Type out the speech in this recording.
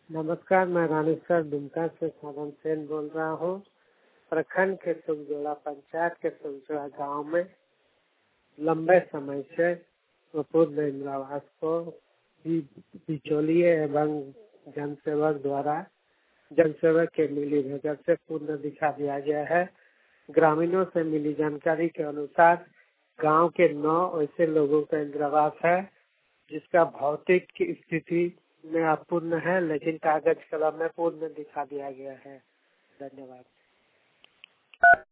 नमस्कार, मैं रानीसर दुमका से साधन सेन बोल रहा हूँ। प्रखंड के सुखजोड़ा पंचायत के सुखजोड़ा गांव में लंबे समय से पूर्ण इंदिरावास को बिचौलिए एवं जनसेवक द्वारा जनसेवक के मिली भगत से पूर्ण दिखा दिया गया है। ग्रामीणों से मिली जानकारी के अनुसार गांव के 9 ऐसे लोगों का इंदिरावास है जिसका भौतिक स्थिति में अपूर्ण है, लेकिन कागज कलम में पूर्ण दिखा दिया गया है। धन्यवाद।